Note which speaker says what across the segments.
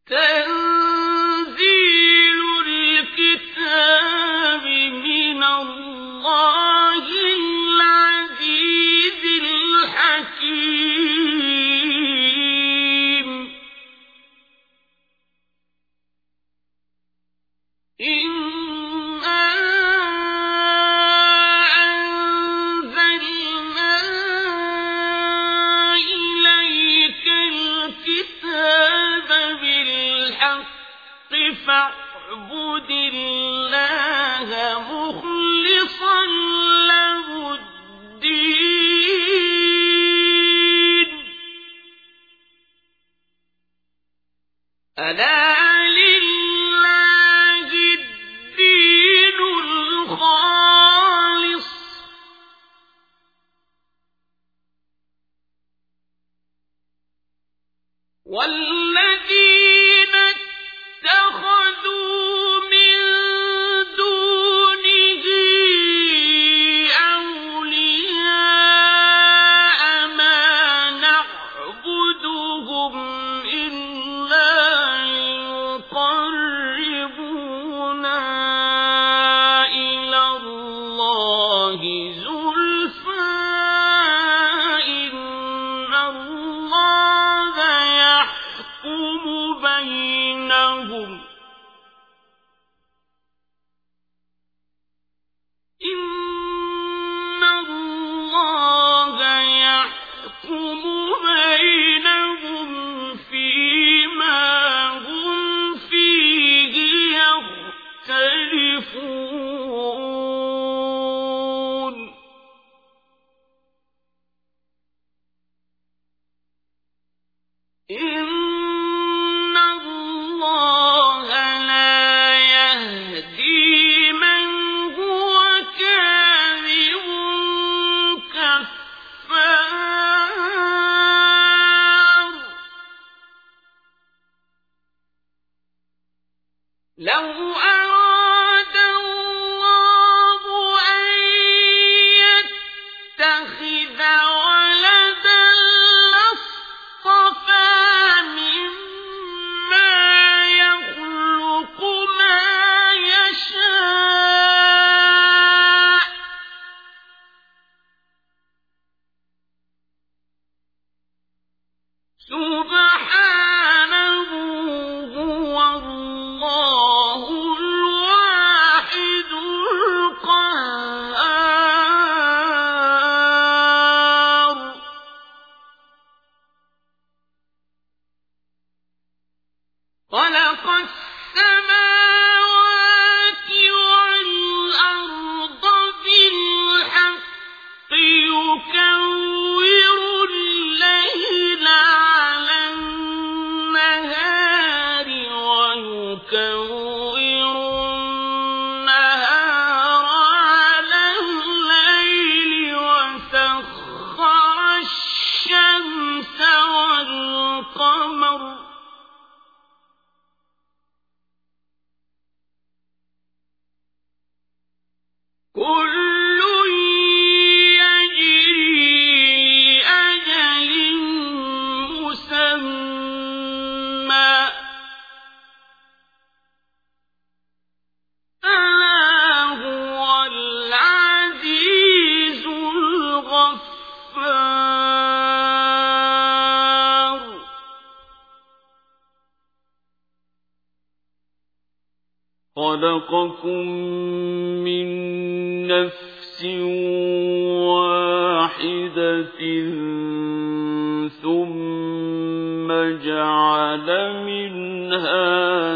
Speaker 1: تنزيل الكتاب من الله العزيز الحكيم إنا أنزلنا إليك الكتاب بالحق فاعبد الله مخلصا له الدين ألا لله الدين الخالص والذين اتخذوا من دونه أولياء ما نعبدهم إلا ليقربونا إلى الله زلفى إن الله يحكم بينهم إن الله يحكم بينهم فيما هم فيه يختلفون إن الله لا يهدي من هو كاذب كفار لو أراد الله أن يتخذ ولدا لاصطفى مما يخلق ما يشاء سبحانه هو الله الواحد القهار خلق السماوات والأرض بالحق يكور الليل على النهار ويكور النهار على الليل وسخر الشمس والقمر كل يجري لأجل مسمى ألا هو العزيز الغفار خلقكم من نفس واحدة ثم جعل منها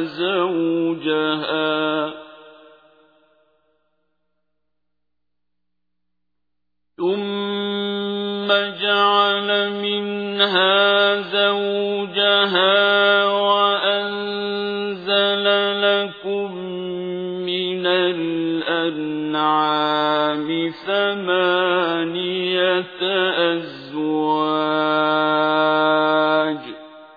Speaker 1: زوجها وأنزل لكم من الأنعام ثمانية أزواج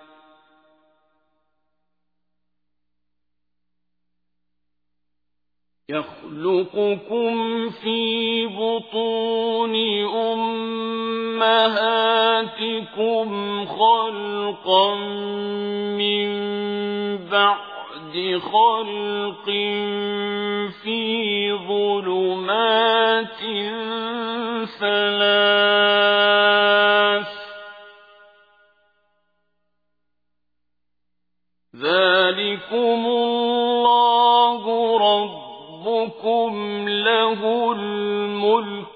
Speaker 1: يخلقكم في بطون أمهاتكم خلقا من بعد خلق في ظلمات ثلاث ذلكم الله ربكم له الملك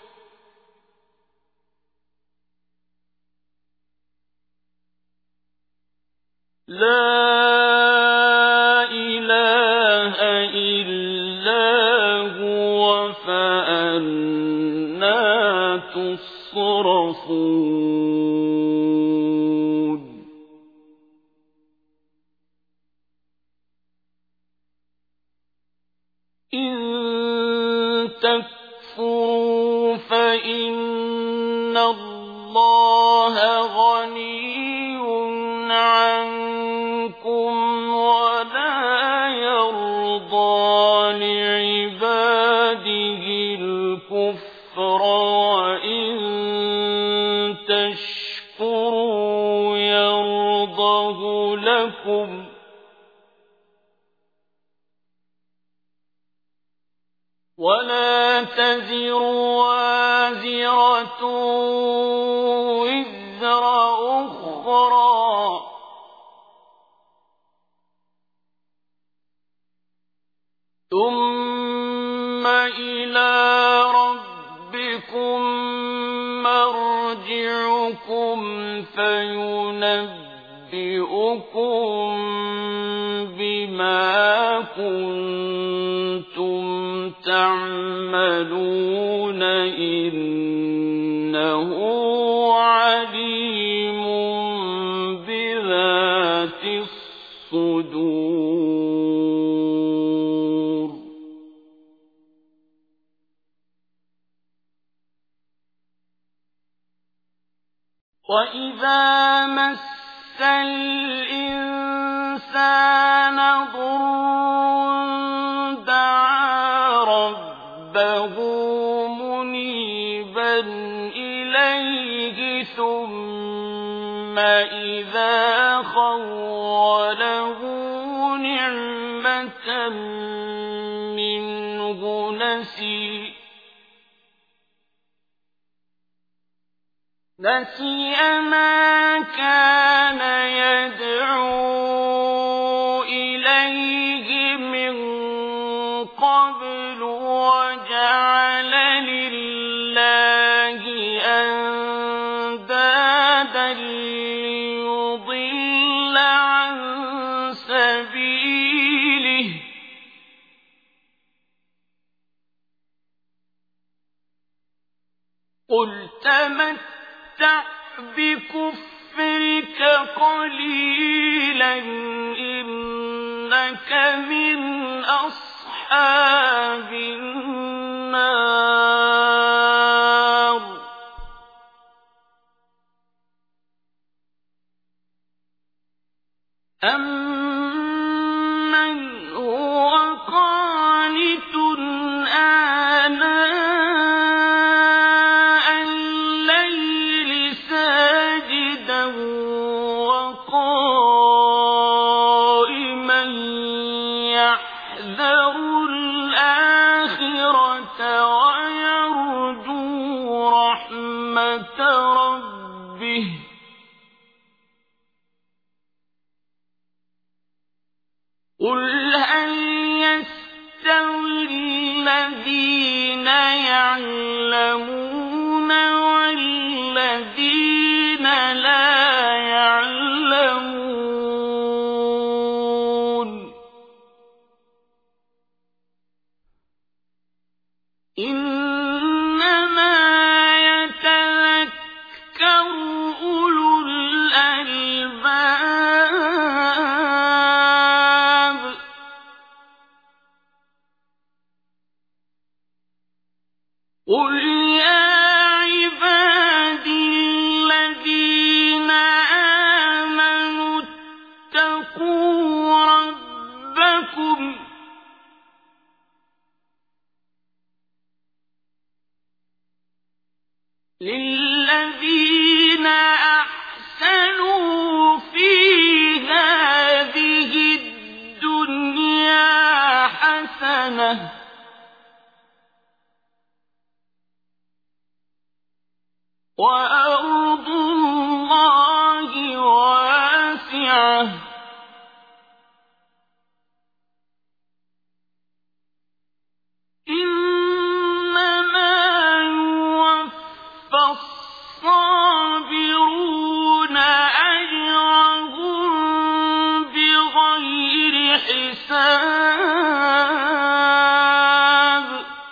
Speaker 1: لا إله إلا هو فأنى تصرفون إن تكفروا فإن الله غني عنكم ولا يرضى لعباده الكفر وإن تشكروا يرضه لكم ولا تزر وازرة وزر أخرى ثم إلى ربكم مرجعكم فينبئكم بما كنتم تعملون إنه عليم بذات الصدور وإذا مس الإنسان ضر دعا ربه منيبا إليه ثم إذا خوله نعمة منه نسي ما كان يدعو إليه من قبل وجعل لله أندادا ليضل عن سبيله قل تمتع بكفرك قليلا إنك من أصحاب النار أمن هو قانت آناء الليل ساجدا وقائما يحذر الآخرة ويرجو رحمة ربه قل هل يستوي الذين يعلمون والذين لا يعلمون إنما يتذكر أولو الألباب قل يا عبادي الذين آمنوا اتقوا ربكم للذين أحسنوا في هذه سُبْحَانَهُ وَأَرْضُ اللَّهِ وَاسِعَةٌ إِنَّمَا يُوَفَّى الصَّابِرُونَ أَجْرَهُم بِغَيْرِ حِسَابٍ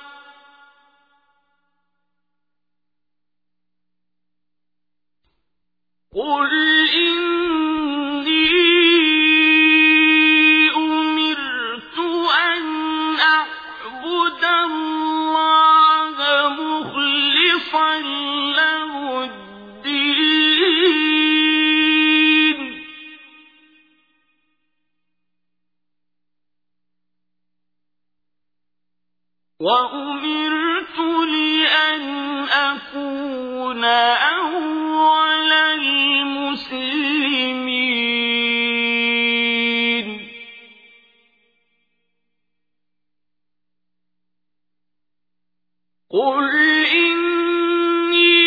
Speaker 1: قُلْ إِنِّي أُمِرْتُ أَنْ أَعْبُدَ اللَّهَ مُخْلِصًا لَّهُ الدِّينَ وَأُمِرْتُ لِأَنْ أَكُونَ أَوَّلَ الْمُسْلِمِينَ قُلْ إِنِّي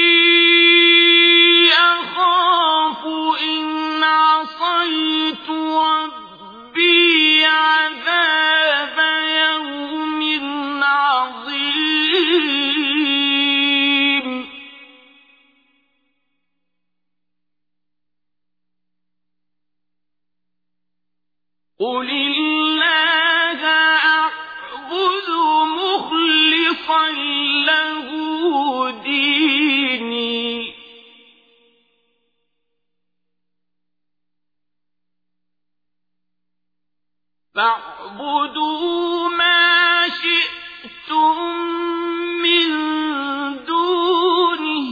Speaker 1: أَخَافُ إِنْ عَصَيْتُ رَبِّي عَذَابَ يَوْمٍ عَظِيمٍ قُلِ اللَّهَ أَعْبُدُ مُخْلِصًا لَّهُ دِينِي فَاعْبُدُوا مَا شِئْتُم مِّن دُونِهِ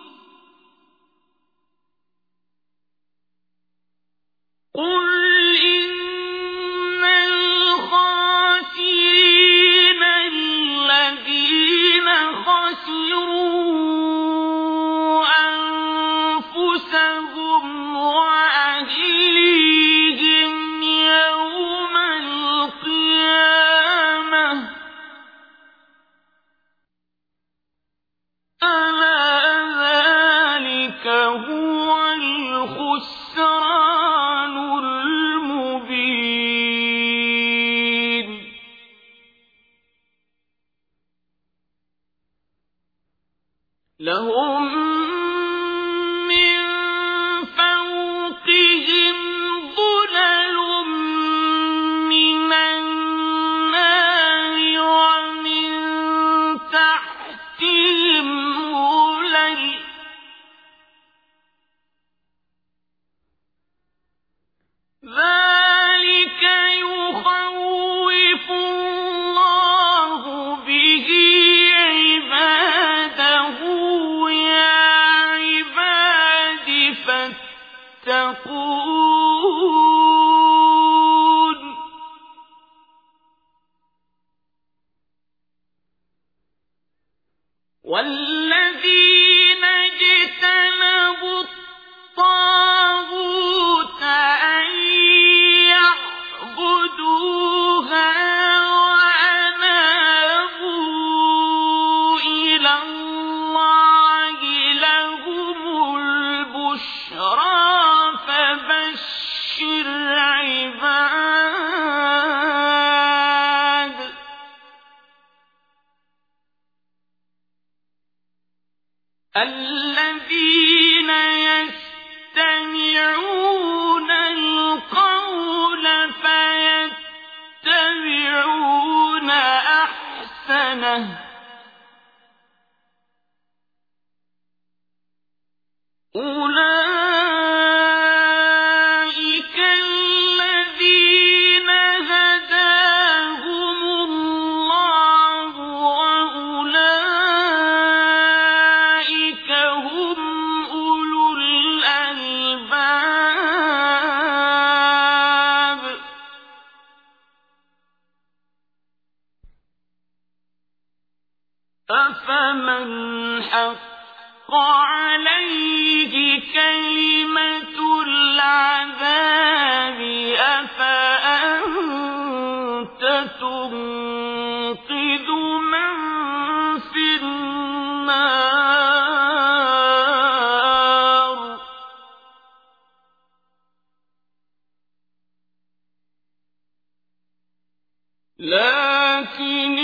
Speaker 1: قُلْ إِنَّ الْخَاسِرِينَ الَّذِينَ خَسِرُوا أَنفُسَهُمْ وَأَهْلِيهِمْ يَوْمَ الْقِيَامَةِ أَلَا ذَلِكَ هُوَ الْخُسْرَانُ الْمُبِينُ لَهُم مِّن فَوْقِهِمْ ظُلَلٌ مِّنَ النَّارِ وَمِن تَحْتِهِمْ ظُلَلٌ ۚ ذَلِكَ يُخَوِّفُ اللَّهُ بِهِ عِبَادَهُ يَا عِبَادِ فَاتَّقُونِ وَالَّذِينَ اجْتَنَبُوا الطَّاغُوتَ أَن يَعْبُدُوهَا وَأَنَابُوا إِلَى اللَّهِ لَهُمُ الْبُشْرَىٰ فَبَشِّرْ عِبَادِ الَّذِينَ يَسْتَمِعُونَ الْقَوْلَ فَيَتَّبِعُونَ أَحْسَنَهُ أُولَٰئِكَ الَّذِينَ هَدَاهُمُ اللَّهُ وَأُولَٰئِكَ هُمْ أُولُو الْأَلْبَابِ أَفَمَنْ حَقَّ عَلَيْهِ كَلِمَةُ الْعَذَابِ أَفَأَنتَ تُنقِذُ لكن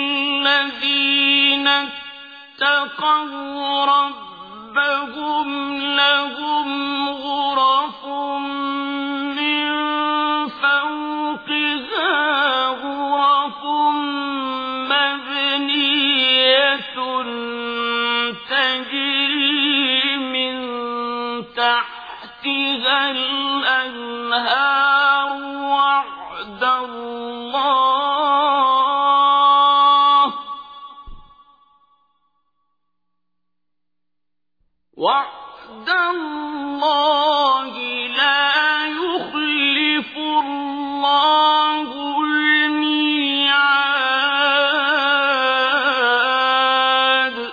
Speaker 1: الذين اتقوا ربهم لهم غرف من فوقها غرف مبنية تجري من تحتها الأنهار وعد الله لا يخلف الله الميعاد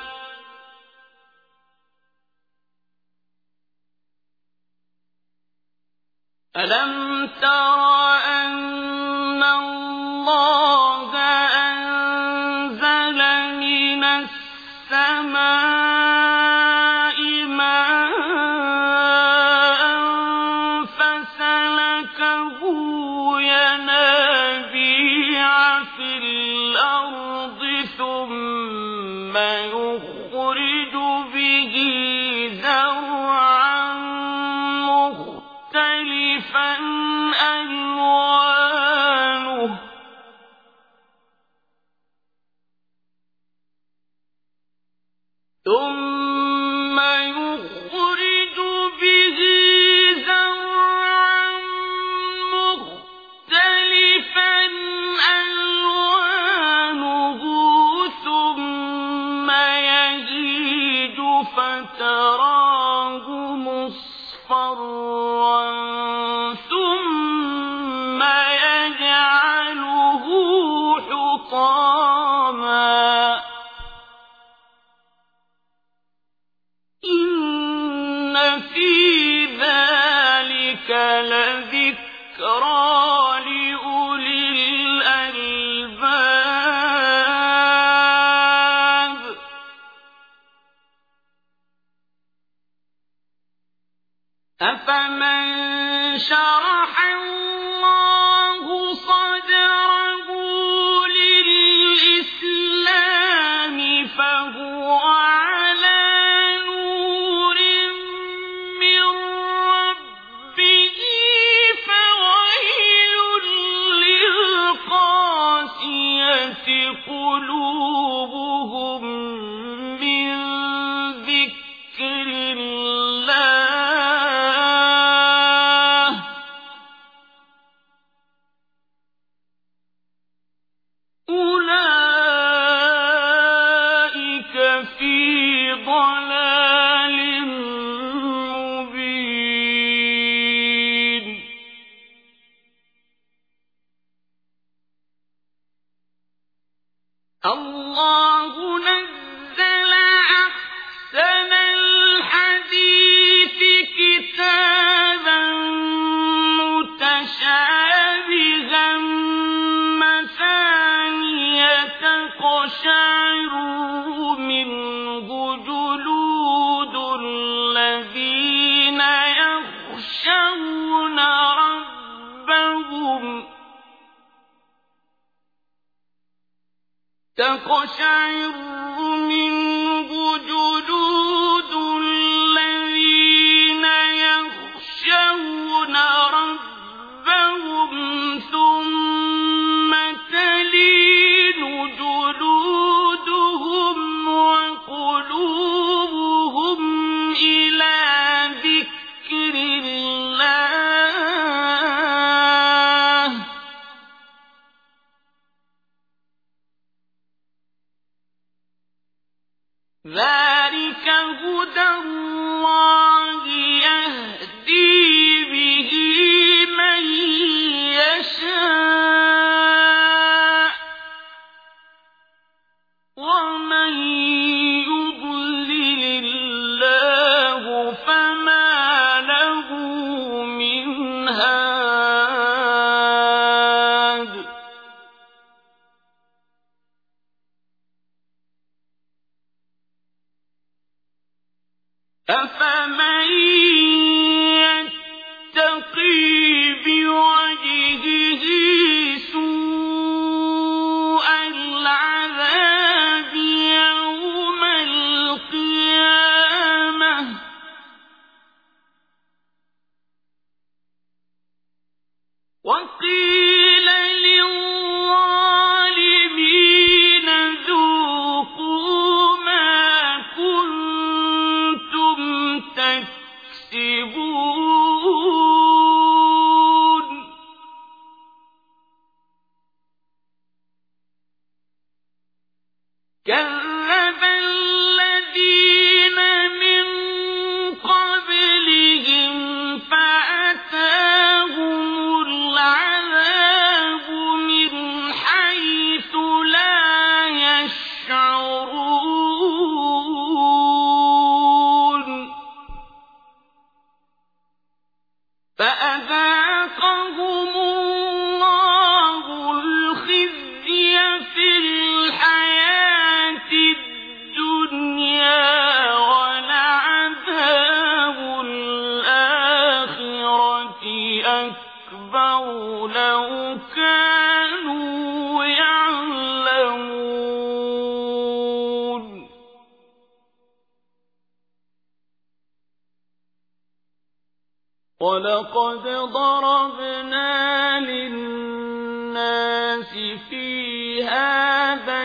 Speaker 1: ألم تر أن الله أنزل من السماء ثم يخرج به زرعا مختلفا ألوانه ثم يخرج به زرعا مختلفا ألوانه ثم يهيج فتراه مصفرا ثم يجعله حطاما إن في ذلك لذكرى لأولي الألباب أفمن شرح الله صدره للإسلام فهو على نور من ربه فويل للقاسية قلوبهم من ذكر الله أولئك في ضلال مبين الله نزل أحسن الحديث كتابا متشابها مثانية تقشعر منه جلود الذين يخشون ربهم تقشعر منه جلود الذين يخشون ربهم ثم تلين جلودهم وقلوبهم إلى ذكر الله ذلك هدى الله يهدي به من يشاء ومن يضلل الله فما له من هاد وقيل للظالمين ذوقوا ما كنتم تكسبون كذب الذين من قبلهم فأتاهم العذاب من حيث لا يشعرون فأذاقهم الله الخزي في الحياة الدنيا ولعذاب الآخرة أكبر لو كانوا يعلمون ولقد ضربنا للناس في هذا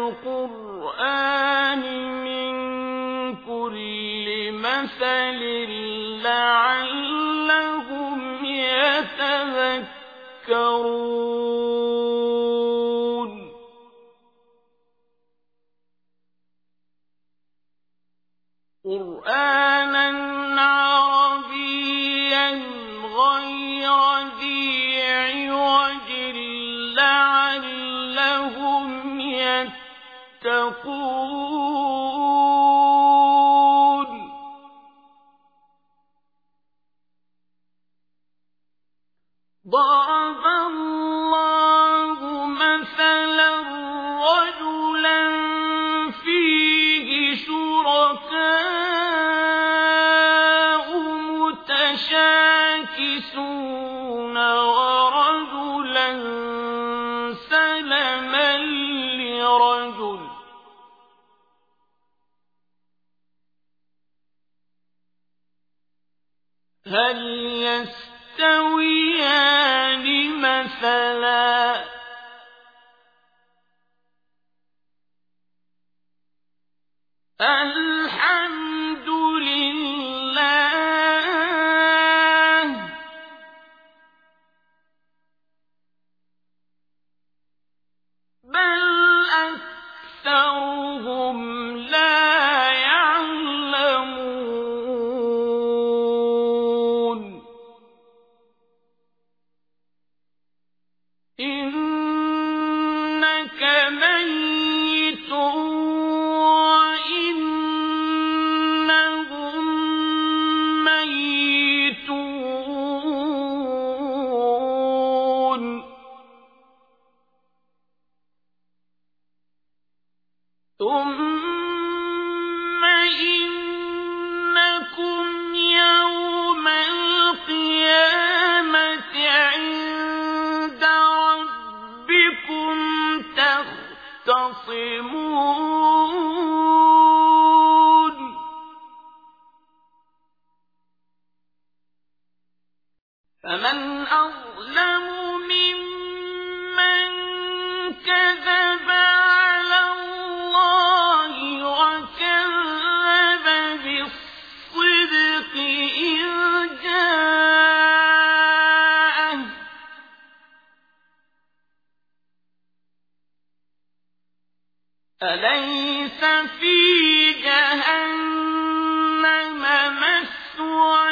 Speaker 1: القرآن من كل مثل لعلهم يتذكرون قرآنا عربيا غير ذي عوج لعلهم يتقون ضرب الله مثلا رجلا فيه شركاء متشاكسون ورجلا سلما لرجل هل يستويان مثلا الحمد لله بل أكثرهم لا يعلمون إنك ميت وإنهم ميتون ثم إنكم يوم القيامة عند ربكم تختصمون فمن أظلم ممن كذب على الله وكذب بالصدق إذ جاءه أليس في جهنم مثوى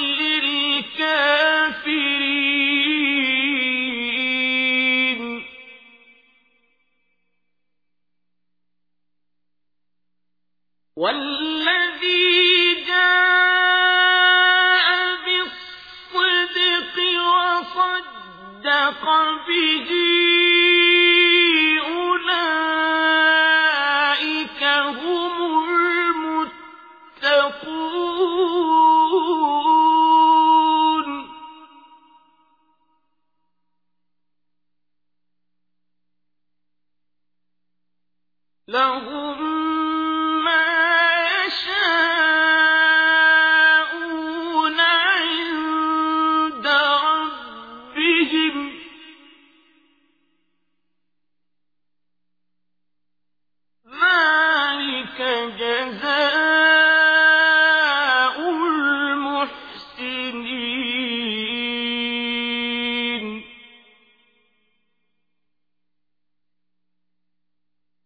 Speaker 1: للكافرين والذي جاء بالصدق وصدق به أولئك هم المتقون لهم عند ربهم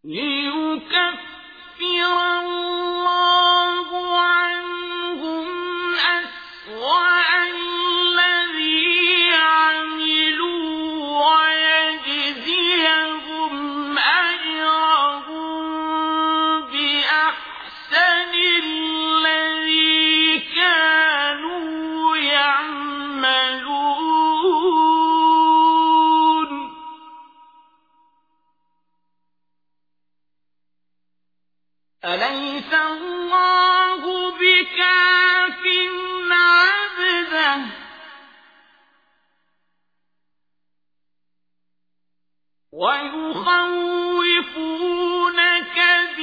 Speaker 1: ليكفر الله عنهم أسوأ الذي عملوا ويجزيهم أجرهم بأحسن الذي كانوا يعملون. أليس الله بكاف عبده ويخوفونك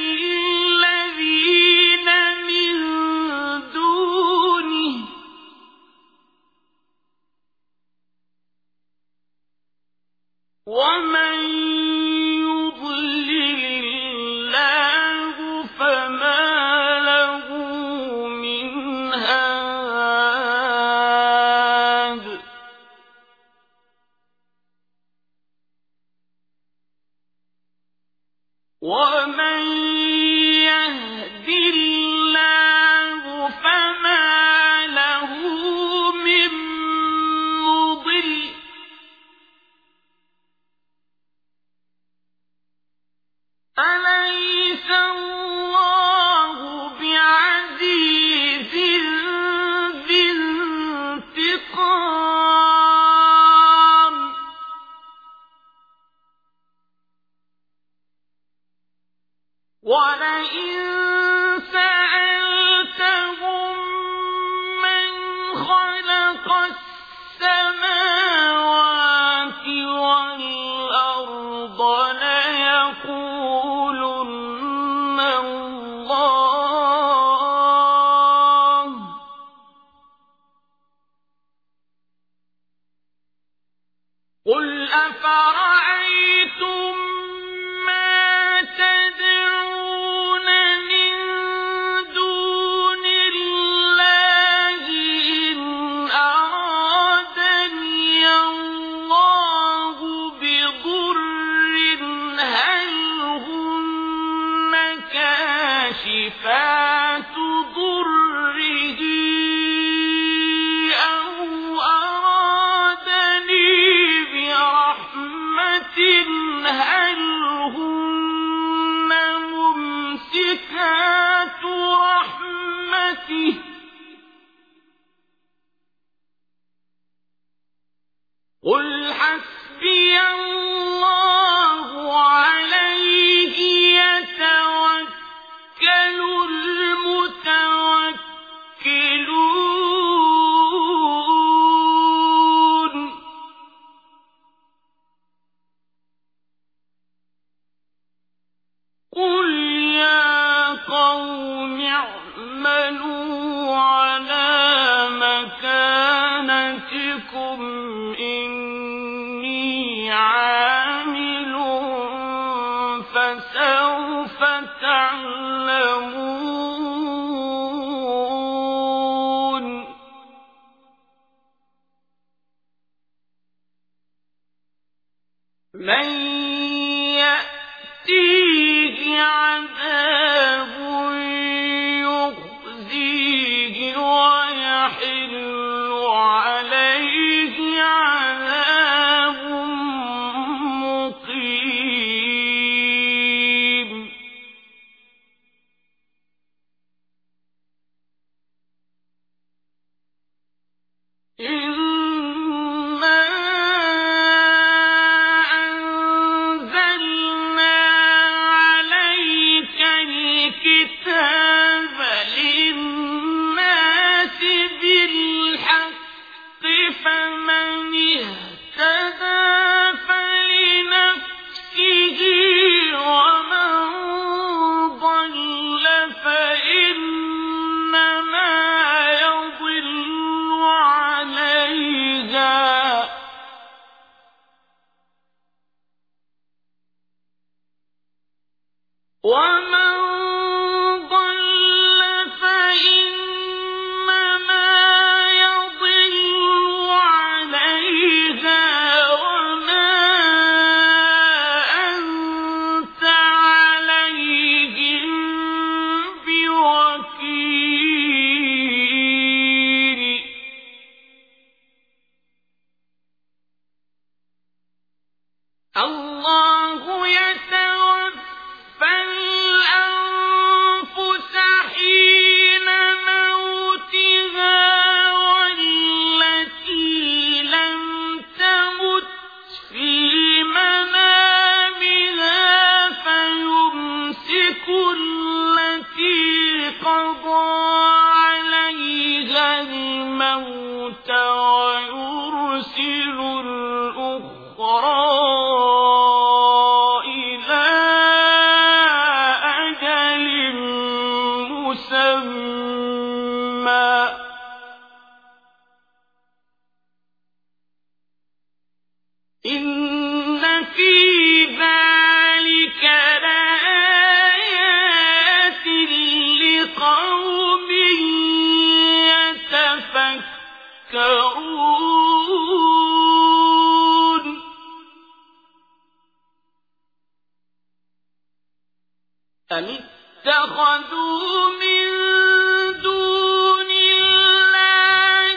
Speaker 1: بالذين من دونه ومن يضلل الله فما له من هاد. ومن يهد الله فما له من مضل. أليس الله بعزيز ذي انتقام. ولئن سألتهم من خلق السماوات والأرض ليقولن الله. قل أفرأيتم ما تدعون من دون الله إن أرادني الله بضر هل هن كاشفات ضره أو أرادني برحمة هل هن ممسكات رحمته. قل حسبي الله عليه يتوكل المتوكلون. قل يا قوم اعملوا على مكانتكم إني عامل فسوف تعلمون. من يأتيه عذاب يخزيه ويحل عليه عذاب مقيم. إنا أنزلنا عليك الكتاب للناس بالحق فمن اهتدى فلنفسه ومن ضل فإنما يضل عليها ومن ضل فإنما يضل عليها وما أنت عليهم الله يتوفى الأنفس حين موتها والتي لم تمت في منامها فيمسك التي قضى عليها الموت ويرسل الأخرى إلى أجل مسمى إن في ذلك لآيات لقوم يتفكرون أم اتخذوا من دون الله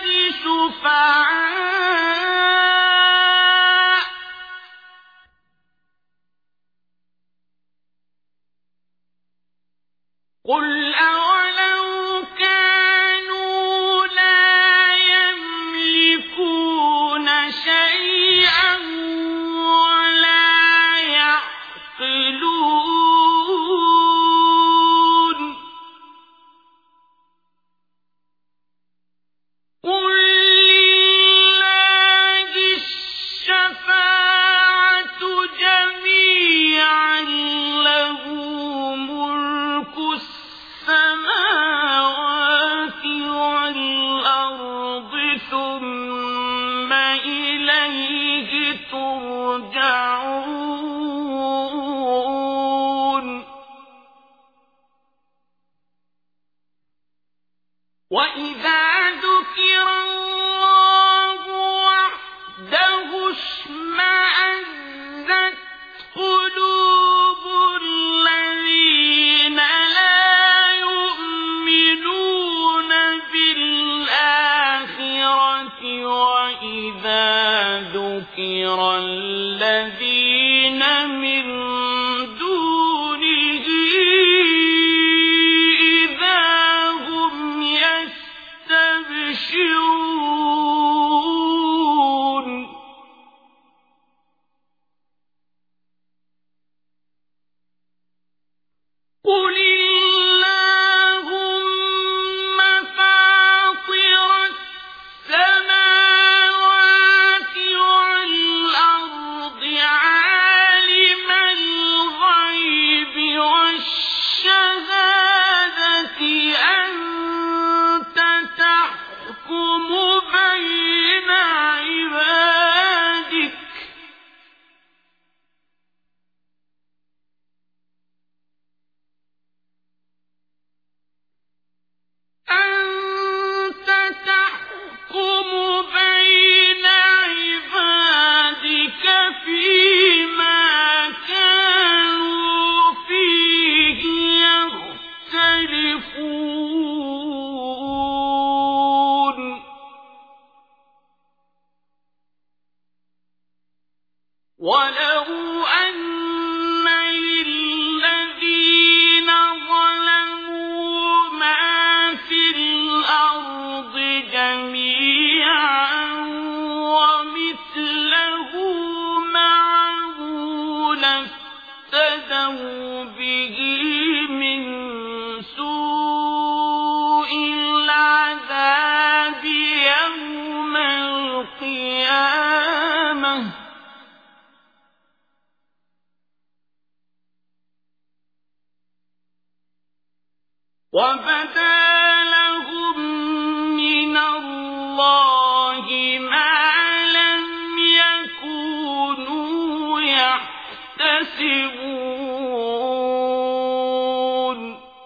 Speaker 1: شفعاء قل أولو كانوا لا يملكون شيئا ولا يعقلون قل لله الشفاعة جميعا له ملك السماوات والأرض ثم إليه ترجعون وإذا ذكر الله وحده اشمأزت قلوب الذين لا يؤمنون بالآخرة وإذا ذكر الذين من دونه إذا هم يستبشرون قل اللهم فاطر السماوات والأرض عالم الغيب والشهادة أنت تحكم بين عبادك أنت تحكم بين عبادك فيما كانوا فيه يختلفون ولو أن للذين ظلموا ما في الأرض جميعا ومثله معه لافتدوا به من سوء العذاب يوم القيامة وبدا لهم من الله ما لم يكونوا يحتسبون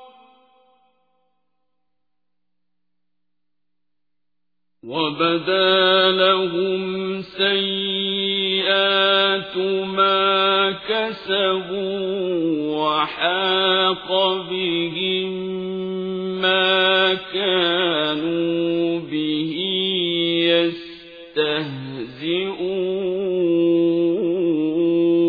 Speaker 1: وبدا لهم سيئات ما كسبوا وحاق بهم ما كانوا به يستهزئون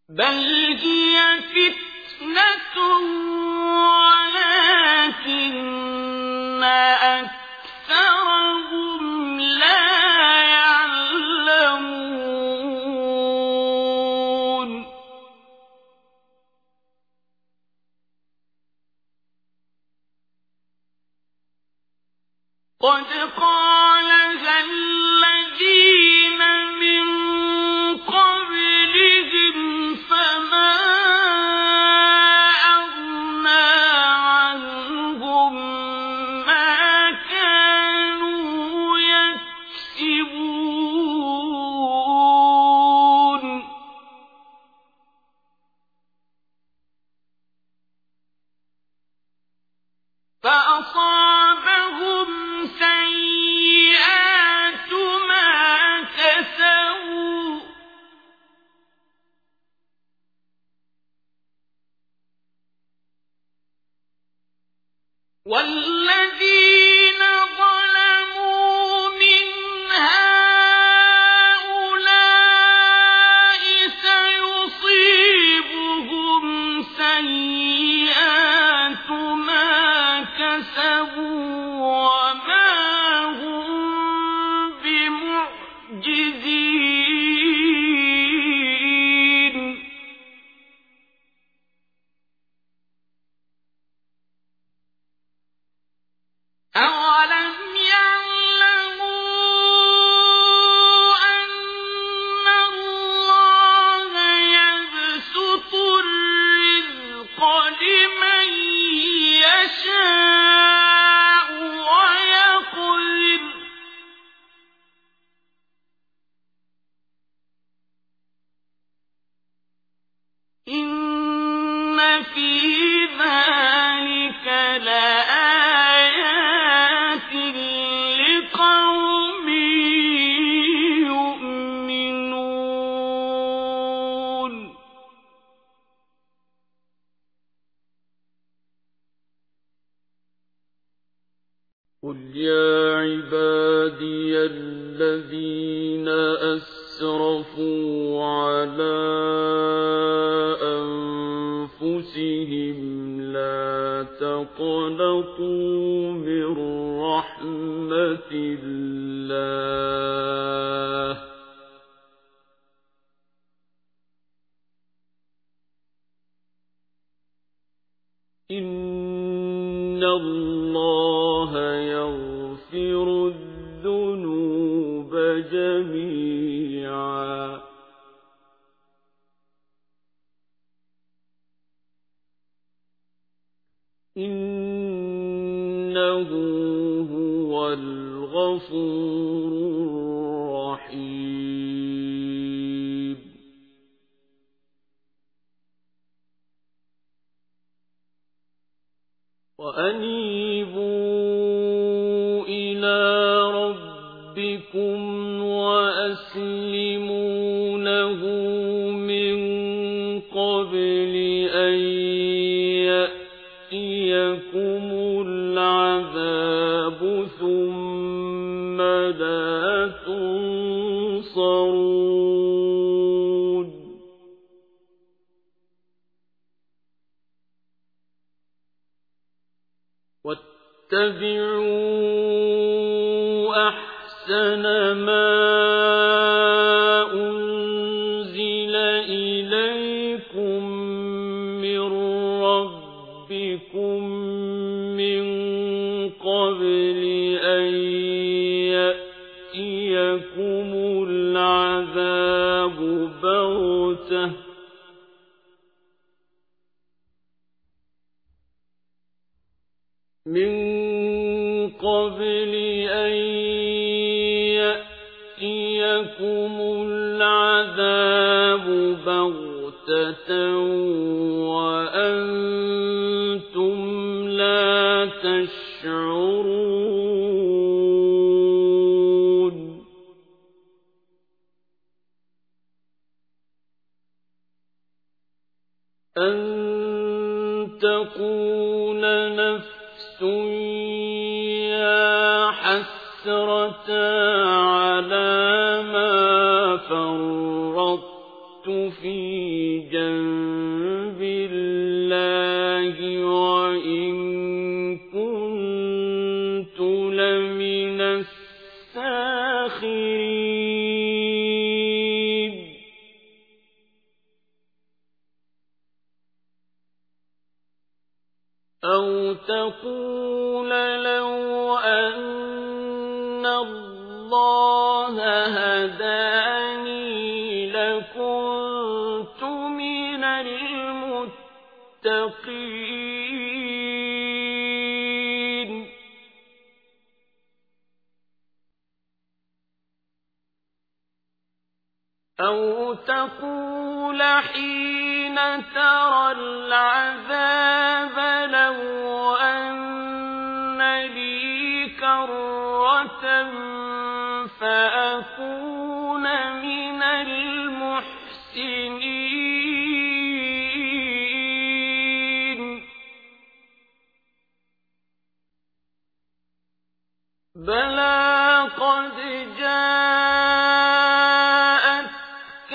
Speaker 1: بل هي فتنة ولكن أكثرهم لا يعلمون قد قالها الذين من قبلهم فما أغنى عنهم ما كانوا يكسبون فأصابهم سيئات ما كسبوا والذين ظلموا من هؤلاء سيصيبهم سيئات ما كسبوا وما هم بمعجزين أولم يعلموا أن الله يبسط الرزق لمن يشاء ويقدر إن في ذلك لآيات لقوم يؤمنون قل يا عبادي الذين أسرفوا على أنفسهم لا تقنطوا من رحمة الله إن الله يغفر الذنوب جميعا إنه هو الغفور الرحيم وأنيبوا إلى ربكم وأسلموا له من قبل أن يأتيكم العذاب ثم لا تنصرون واتبعوا أحسن ما أنزل إليكم من ربكم من قبل أن يأتيكم العذاب بغتة من قبل أن يأتيكم العذاب بغتة وأنتم لا تشعرون أن تقول نفس يا حسرة على ما فرطت في جنب الله وإن كنت لمن الساخرين أو تقول لو أن الله هداني لكنت من المتقين أو تقول حين ترى العذاب لو أن لي كرة فأكون من المحسنين بلى قد جاءتك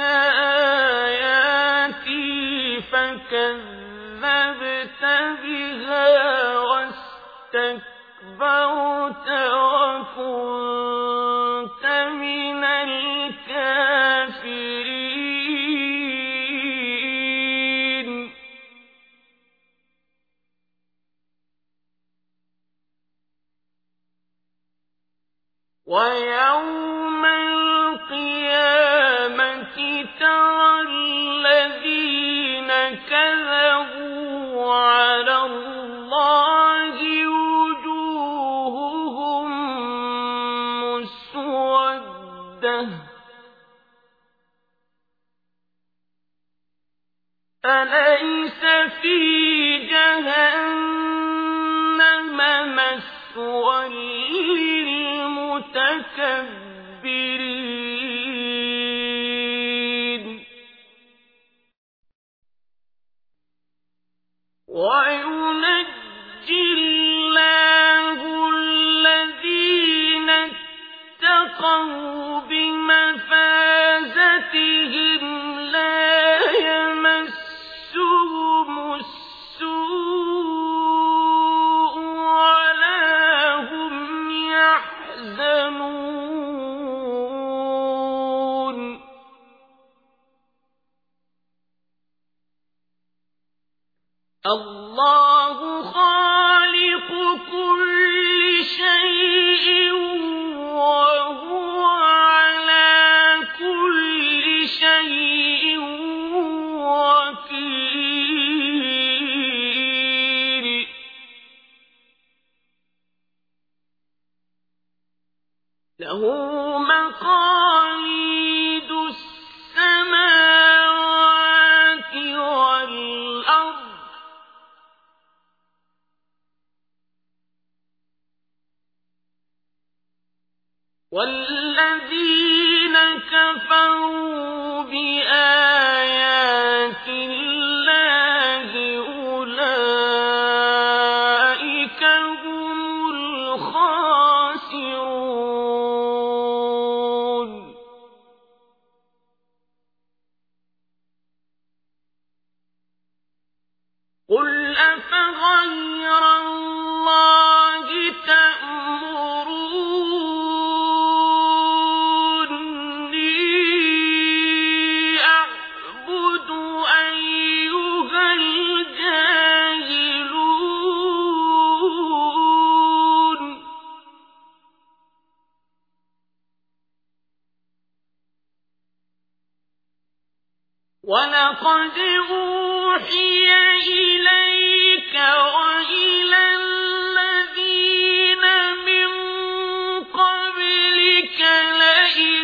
Speaker 1: آياتي فكذبت بها واستكبرت وكنت من الكافرين ويوم القيامة ترى الذين كذبوا على الله وجوههم مسودة أليس في جهنم مثوى للمتكبرين وينجي الله الذين اتقوا بمفازتهم لا يمسهم السوء ولا هم يحزنون الله خالق كل شيء وهو على كل شيء وكيل له مقاليد السماوات والأرض والذين كفروا بآيات الله أولئك هم الخاسرون قل أفغير الله تأمروني أعبد أيها الجاهلون ولقد أوحي إليك وإلى الذين من قبلك لئن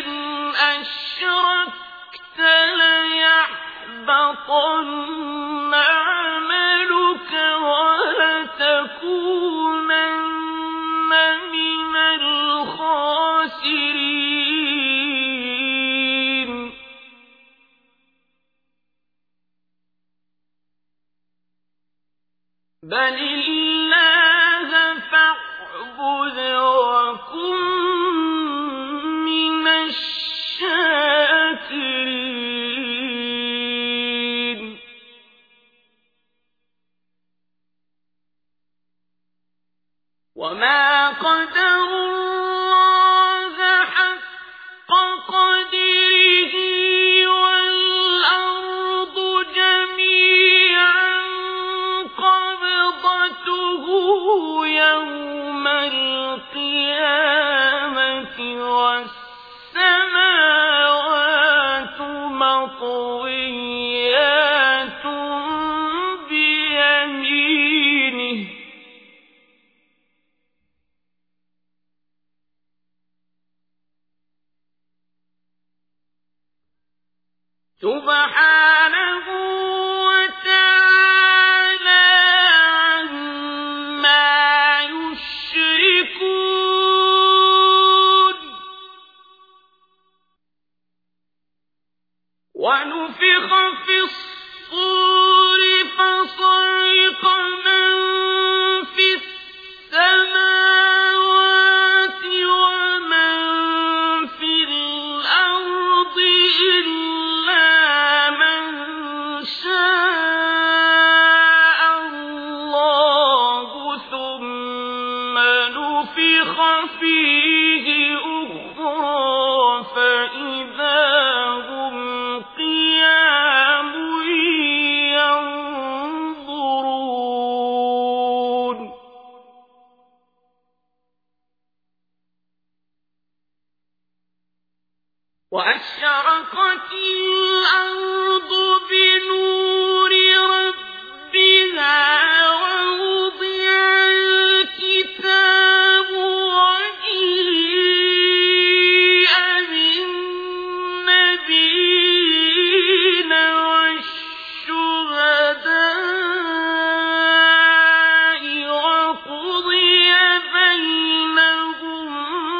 Speaker 1: أشركت ليحبطن عملك ولتكونن من الخاسرين بل الله فاعبد وكن من الشاكرين وما قدروا الله حق قدره والأرض جميعا قبضته يوم القيامة والسماوات مطويات بيمينه سبحانه وتعالى عما يشركون ونفخ في الصور فصعق من في السماوات ومن في الأرض إلا من شاء الله ثم نفخ فيه أخرى فإذا هم قيام ينظرون وأشرقت الأرض بنور ربها ووضع الكتاب وجيء بالنبيين والشهداء وقضي بينهم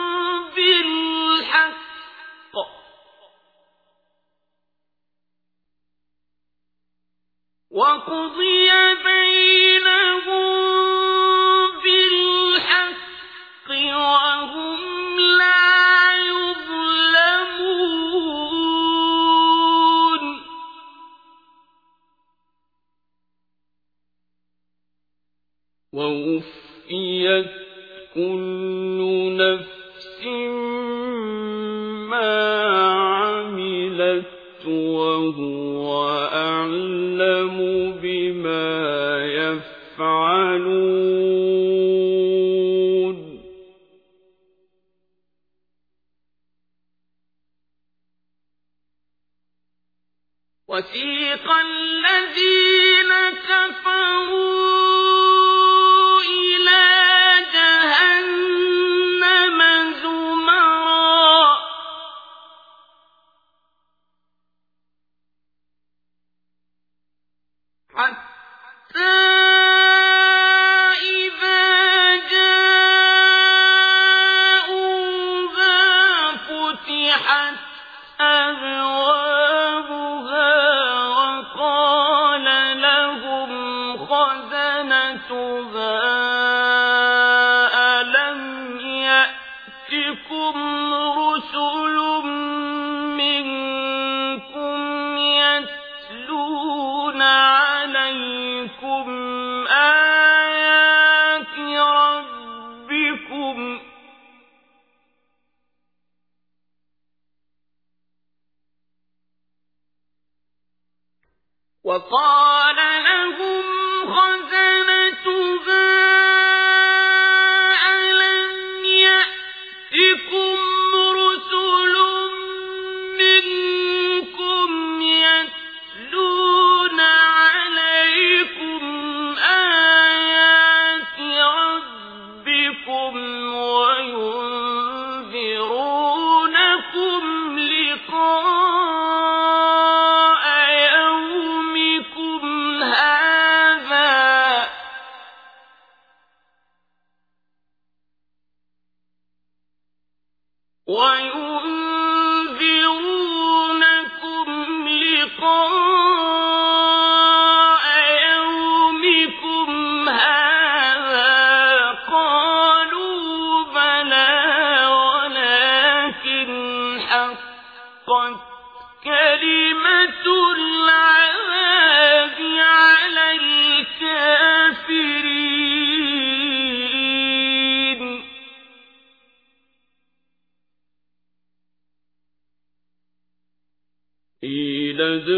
Speaker 1: بالحق وهم لا يظلمون ووفيت كل نفس ما عملت وهو أعلم بما يفعلون وسيق الذين كفروا إلى جهنم زمرا حتى إذا جاءوها فتحت أبوابها وقال لهم خزنتها ألم يأتكم رسل منكم يتلون عليكم آيات ربكم وقال لهم خزنتها ألم يأتكم رسل منكم يتلون عليكم آيات ربكم وينذرونكم لقاء يومكم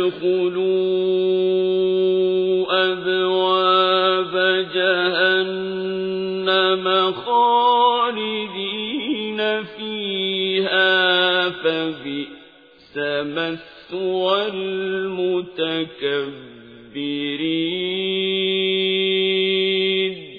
Speaker 1: فادخلوا أبواب جهنم خالدين فيها فبئس مثوى المتكبرين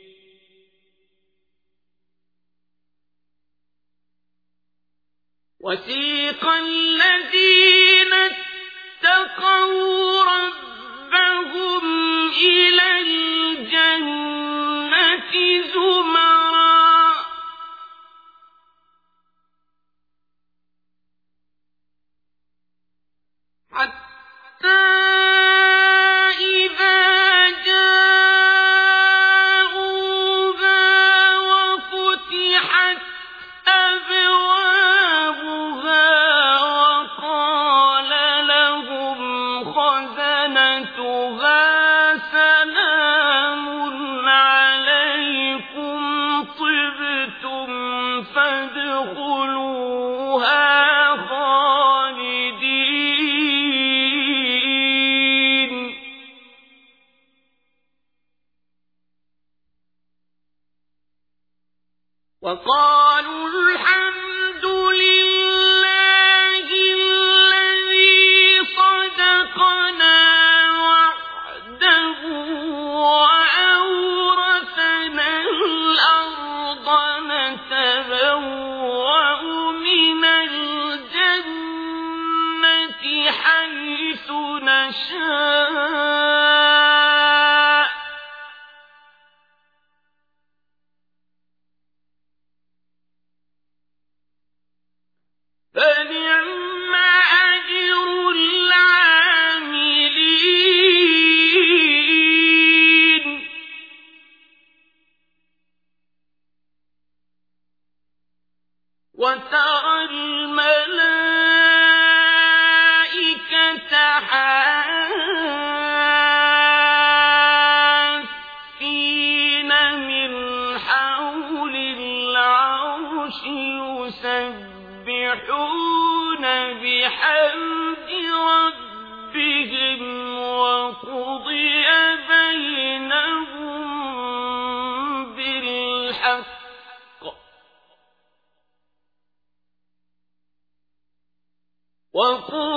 Speaker 1: وسيق الذين اتقوا ربهم إلى الجنة زمرا حتى وقالوا الحمد لله الذي صدقنا وعده وأورثنا الأرض نتبوأ من الجنة حيث نشاء فنعم أجر العاملين وترى الملائكة حافين من حول العرش يسبحون بحمد ربهم وقضي بينهم بالحق